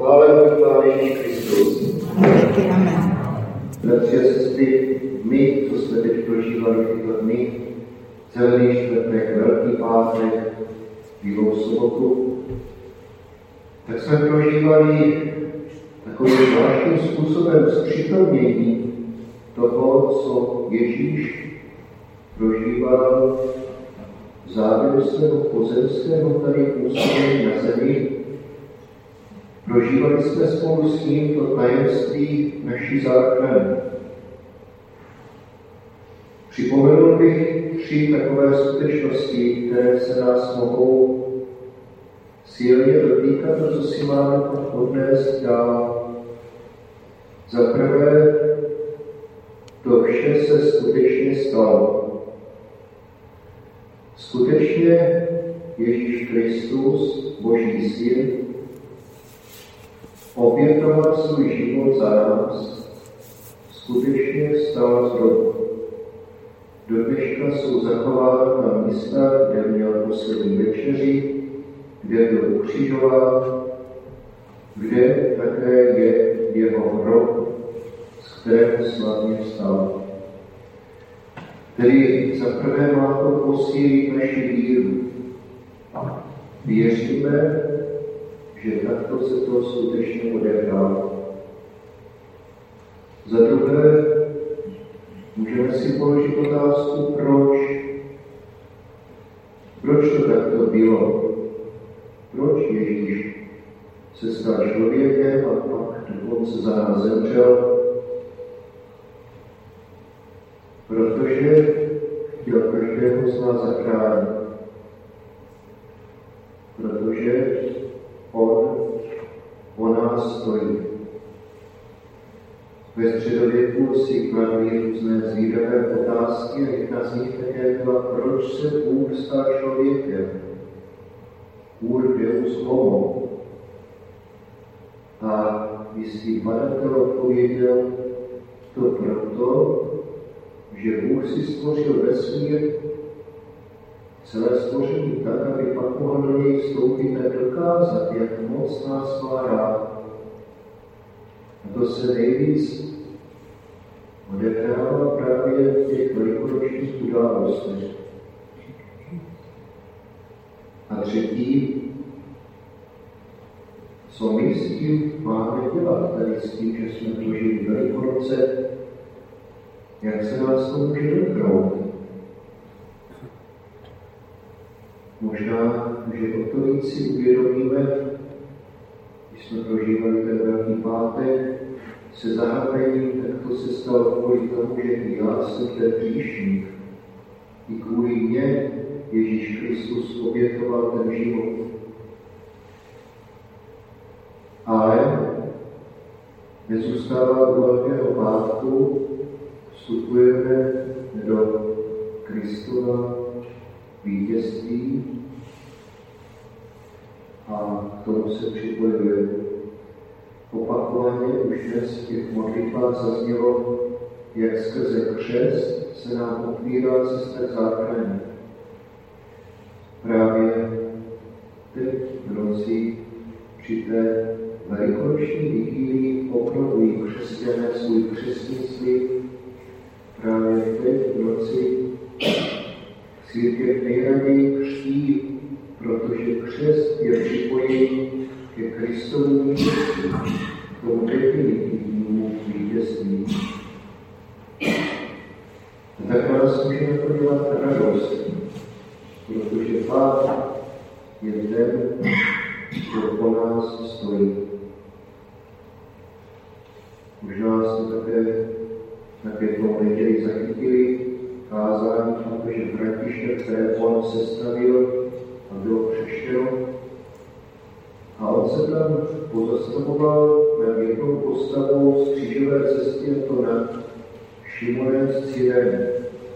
Chválen Pán Ježíš Kristus. Amen. Bratři a sestry, my, co jsme teď prožívali tyto dny, Zelený čtvrtek, Velký pátek, Bílou sobotu, tak jsme prožívali takovým zvláštním způsobem zpřítomnění toho, co Ježíš prožíval v závěru svého pozemského tady působení na zemi. Prožívali jsme spolu s ním to tajemství naší záchrany. Připomenul bych 3 takové skutečnosti, které se nás mohou silně dotýkat a co si máme odnést dál. Za prvé, to vše se skutečně stalo. Skutečně Ježíš Kristus, Boží syn, obětoval svůj život za nás, skutečně vstal z hrobu. Do dneška jsou zachována místa, kde měl poslední večeři, kde byl ukřižován, kde také je jeho hrob, z kterého slavně vstal. Tedy za prvé má to posílit naši víru. Věříme, že takto se to skutečně odehrává. Za druhé, můžeme si položit otázku, proč. Proč to takto bylo? Proč Ježíš se stal člověkem a pak dokonce za nás zemřel? Protože chtěl každého z nás zachránit. Protože on o nás stojí. Ve středověku si kladli různé zvídavé otázky a jedna z nich také byla, proč se Bůh stal člověkem. Ur deus homo. A jistý badatel odpověděl, to proto, že Bůh si stvořil vesmír, celé stvoření tak, aby pak mohl do něj vstoupit a dokázat, jak moc nás má rád. A to se nejvíc odehrává právě v těch velikonočních událostech. A třetí, co my s tím máme dělat, tady s tím, že jsme prožili Velikonoce, jak se nás to může dotknout. Možná, že o to víc si uvědomíme, když jsme prožívali ten Velký pátek, se zahájením, tak to se stalo kvůli tomu, že i já jsem ten hříšník. I kvůli mně Ježíš Kristus obětoval ten život. Ale nezůstává u Velkého pátku, vstupujeme do Kristova vítězství a k tomu se připojuje. Opakovaně už dnes v těch modlitbách zaznělo, jak skrze křest se nám otvírá cesta k záchraně. Právě teď mnozí při té velikonoční vigílii obnovují křesťané svůj křestní slib. Právě teď v noci církev nejraději křtí, protože křest je připojení ke Kristovu vítězství, k tomu definitivnímu vítězství. A tak nás můžeme podívat radost, protože Pán je ten, kdo po nás stojí. Možná jste také na pětou neděli zachytili kázání, protože František, které on sestavil a bylo křtěno. A on se tam pozastavoval nad jednou postavou z křížové cesty, a to nad Šimonem z Cyrény.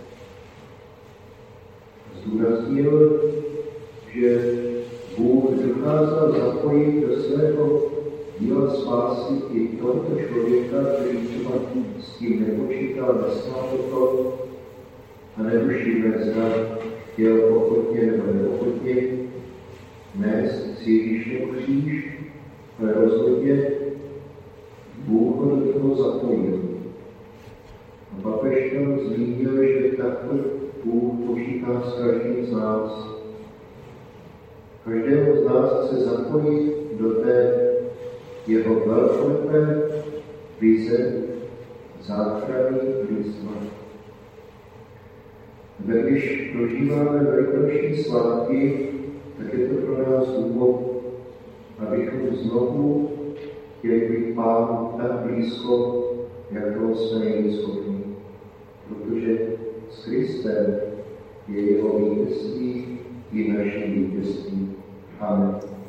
Zdůraznil, že Bůh dokázal zapojit do svého díla spásy i tohoto člověka, který třeba s tím nepočítal, nesmál to a netušíme, zda chtěl ochotně nebo neochotně nést si Ježíšův kříž ale rozhodně Bůh ho do toho zapojil. A papež tam zmínil, že takto Bůh počítá s každým z nás. Každému z nás chce zapojit do té jeho velkolepé vize záchrany lidstva. Když prožíváme velikonoční svátky, tak je to pro nás důvod, abychom znovu chtěli být Pánu tak blízko, jak toho jsme nejvíc schopni. Protože s Kristem je jeho vítězství i naše vítězství. Amen.